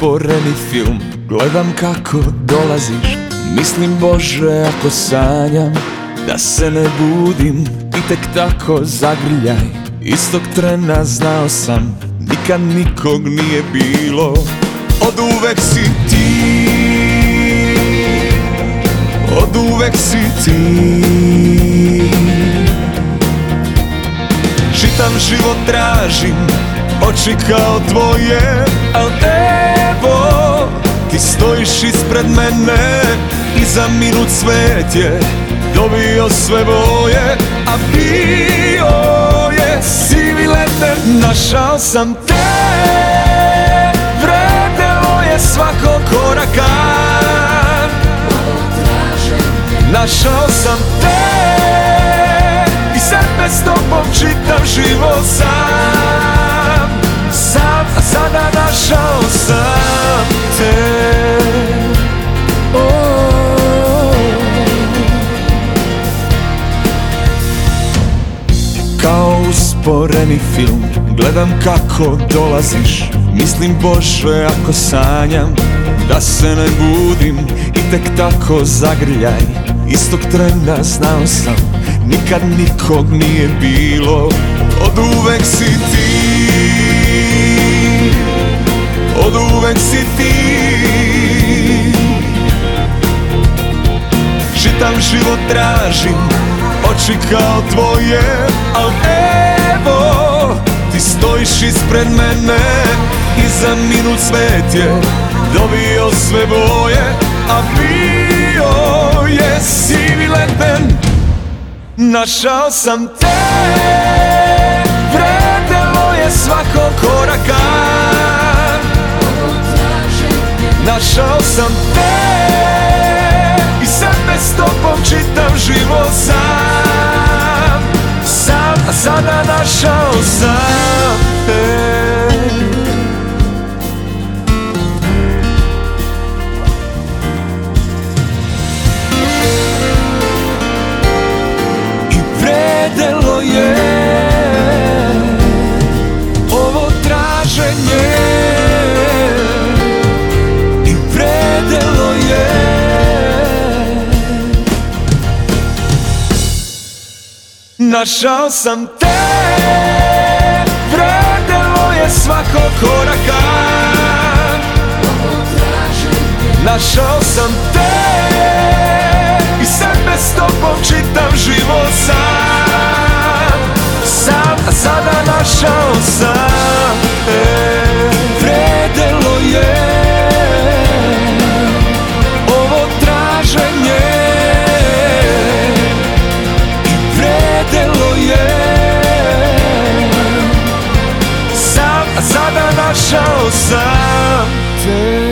usporeni film. Gledam kako dolaziš, mislim Bože ako sanjam da se ne budim i tek tako zagrljaj. Istog trena znao sam, nikad nikog nije bilo. Od uvek si ti, od uvek si ti. Čitam život tražim, oči kao tvoje, al evo ti stojiš ispred mene i za minut svet je dobio sve boje. A bio je sivi leten, našao sam te, vredelo je svakog koraka. Našao sam te i sebe s tobom čitam život sam. A sada našao sam te. Kao usporeni film, gledam kako dolaziš, mislim Bože ako sanjam da se ne budim i tek tako zagrljaj. Istog trena znao sam, nikad nikog nije bilo. Od uvek si ti, od uvek si ti. Čitam život tražim, oči kao tvoje, al evo ti stojiš ispred mene i za minut svet je dobio sve boje. A bio je sivi leten, našao sam te, vredelo je svakog koraka. Našao sam te i sebe s tobom čitam život sam. A sada našao sam te. I vredelo je ovo traženje, i vredelo je. Našao sam te, vredelo je svakog koraka. Našao sam te i sebe s tobom čitam život sam. A sada našao sam te. Vredelo je ovo traženje, a sada našao sam te.